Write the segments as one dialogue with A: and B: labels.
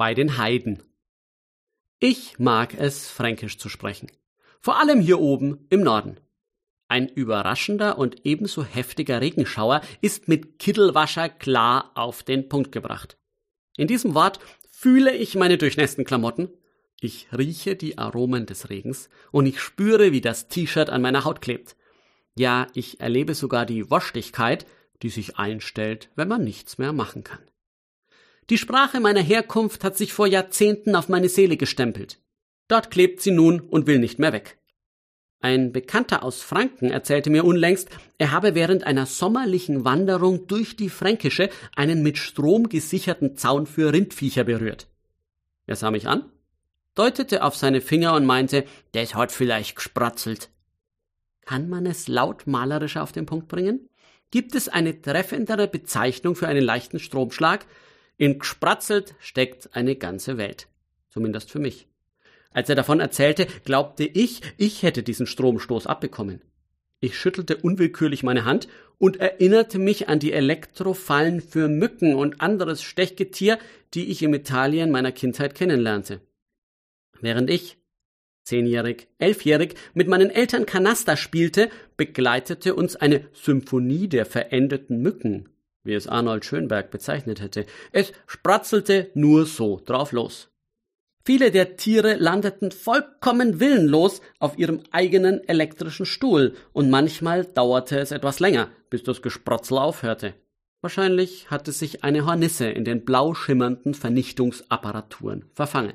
A: bei den Heiden. Ich mag es, Fränkisch zu sprechen. Vor allem hier oben im Norden. Ein überraschender und ebenso heftiger Regenschauer ist mit Kittelwascher klar auf den Punkt gebracht. In diesem Wort fühle ich meine durchnässten Klamotten, ich rieche die Aromen des Regens und ich spüre, wie das T-Shirt an meiner Haut klebt. Ja, ich erlebe sogar die Wuschtigkeit, die sich einstellt, wenn man nichts mehr machen kann. Die Sprache meiner Herkunft hat sich vor Jahrzehnten auf meine Seele gestempelt. Dort klebt sie nun und will nicht mehr weg. Ein Bekannter aus Franken erzählte mir unlängst, er habe während einer sommerlichen Wanderung durch die Fränkische einen mit Strom gesicherten Zaun für Rindviecher berührt. Er sah mich an, deutete auf seine Finger und meinte, das hat vielleicht gespratzelt. Kann man es laut malerischer auf den Punkt bringen? Gibt es eine treffendere Bezeichnung für einen leichten Stromschlag? In gespratzelt steckt eine ganze Welt. Zumindest für mich. Als er davon erzählte, glaubte ich hätte diesen Stromstoß abbekommen. Ich schüttelte unwillkürlich meine Hand und erinnerte mich an die Elektrofallen für Mücken und anderes Stechgetier, die ich im Italien meiner Kindheit kennenlernte. Während ich, 10-jährig, 11-jährig, mit meinen Eltern Kanaster spielte, begleitete uns eine Symphonie der verendeten Mücken, wie es Arnold Schönberg bezeichnet hätte. Es spratzelte nur so drauf los. Viele der Tiere landeten vollkommen willenlos auf ihrem eigenen elektrischen Stuhl und manchmal dauerte es etwas länger, bis das Gesprotzel aufhörte. Wahrscheinlich hatte sich eine Hornisse in den blau schimmernden Vernichtungsapparaturen verfangen.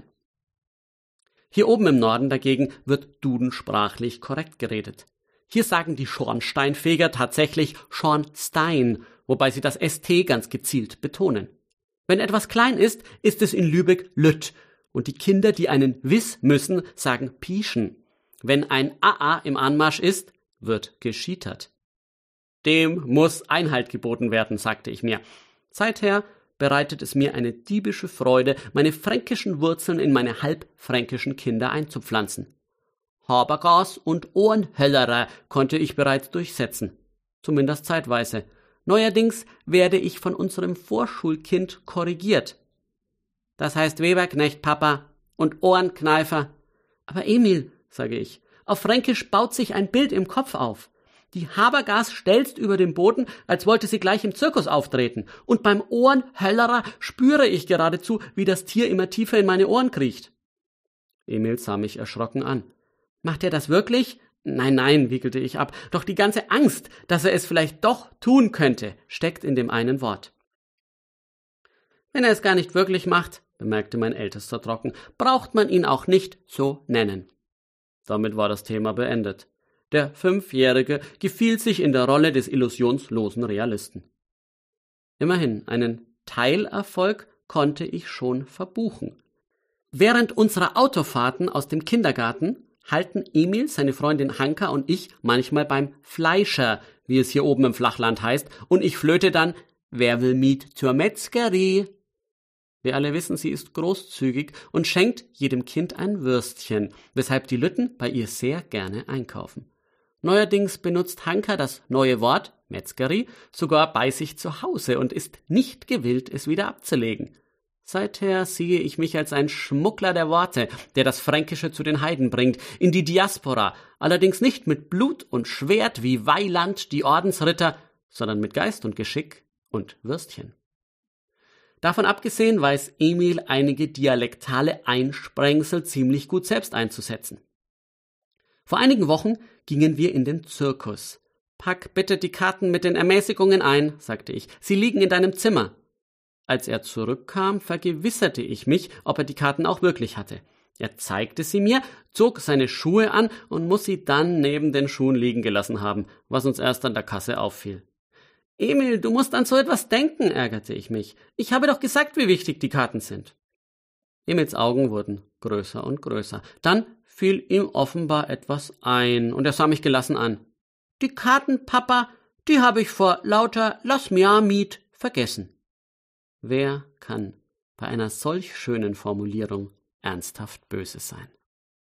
A: Hier oben im Norden dagegen wird dudensprachlich korrekt geredet. Hier sagen die Schornsteinfeger tatsächlich Schornstein, wobei sie das ST ganz gezielt betonen. Wenn etwas klein ist, ist es in Lübeck Lütt. Und die Kinder, die einen Wiss müssen, sagen Pieschen. Wenn ein AA im Anmarsch ist, wird geschietert. Dem muss Einhalt geboten werden, sagte ich mir. Seither bereitet es mir eine diebische Freude, meine fränkischen Wurzeln in meine halbfränkischen Kinder einzupflanzen. Habergas und Ohrenhöllerer konnte ich bereits durchsetzen. Zumindest zeitweise. Neuerdings werde ich von unserem Vorschulkind korrigiert. Das heißt Weberknecht, Papa, und Ohrenkneifer. Aber Emil, sage ich, auf Fränkisch baut sich ein Bild im Kopf auf. Die Habergas stelzt über den Boden, als wollte sie gleich im Zirkus auftreten. Und beim Ohrenhöllerer spüre ich geradezu, wie das Tier immer tiefer in meine Ohren kriecht. Emil sah mich erschrocken an. Macht er das wirklich? Nein, wickelte ich ab. Doch die ganze Angst, dass er es vielleicht doch tun könnte, steckt in dem einen Wort. Wenn er es gar nicht wirklich macht, bemerkte mein Ältester trocken, braucht man ihn auch nicht so nennen. Damit war das Thema beendet. Der 5-Jährige gefiel sich in der Rolle des illusionslosen Realisten. Immerhin, einen Teilerfolg konnte ich schon verbuchen. Während unserer Autofahrten aus dem Kindergarten halten Emil, seine Freundin Hanka und ich manchmal beim Fleischer, wie es hier oben im Flachland heißt, und ich flöte dann, wer will mit zur Metzgerie? Wir alle wissen, sie ist großzügig und schenkt jedem Kind ein Würstchen, weshalb die Lütten bei ihr sehr gerne einkaufen. Neuerdings benutzt Hanka das neue Wort, Metzgerie, sogar bei sich zu Hause und ist nicht gewillt, es wieder abzulegen. Seither sehe ich mich als ein Schmuggler der Worte, der das Fränkische zu den Heiden bringt, in die Diaspora, allerdings nicht mit Blut und Schwert wie Weiland die Ordensritter, sondern mit Geist und Geschick und Würstchen. Davon abgesehen weiß Emil einige dialektale Einsprengsel ziemlich gut selbst einzusetzen. Vor einigen Wochen gingen wir in den Zirkus. »Pack bitte die Karten mit den Ermäßigungen ein«, sagte ich. »Sie liegen in deinem Zimmer.« Als er zurückkam, vergewisserte ich mich, ob er die Karten auch wirklich hatte. Er zeigte sie mir, zog seine Schuhe an und muss sie dann neben den Schuhen liegen gelassen haben, was uns erst an der Kasse auffiel. »Emil, du musst an so etwas denken«, ärgerte ich mich. »Ich habe doch gesagt, wie wichtig die Karten sind.« Emils Augen wurden größer und größer. Dann fiel ihm offenbar etwas ein, und er sah mich gelassen an. »Die Karten, Papa, die habe ich vor lauter Lass mir Miet vergessen.« Wer kann bei einer solch schönen Formulierung ernsthaft böse sein?